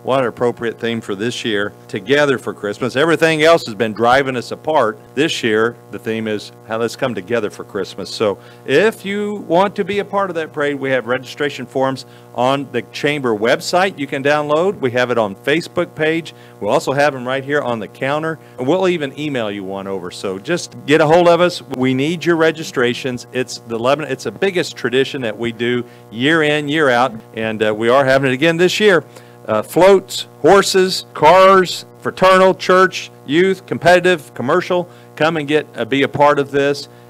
what an appropriate theme for this year, Together for Christmas. Everything else has been driving us apart. This year, the theme is, let's come together for Christmas. So if you want to be a part of that parade, we have registration forms on the Chamber website you can download. We have it on Facebook page. We'll also have them right here on the counter. And we'll even email you one over. So just get a hold of us. We need your registrations. It's the biggest tradition that we do year in, year out, and we are having it again this year. Floats, horses, cars, fraternal, church, youth, competitive, commercial. Come and be a part of this.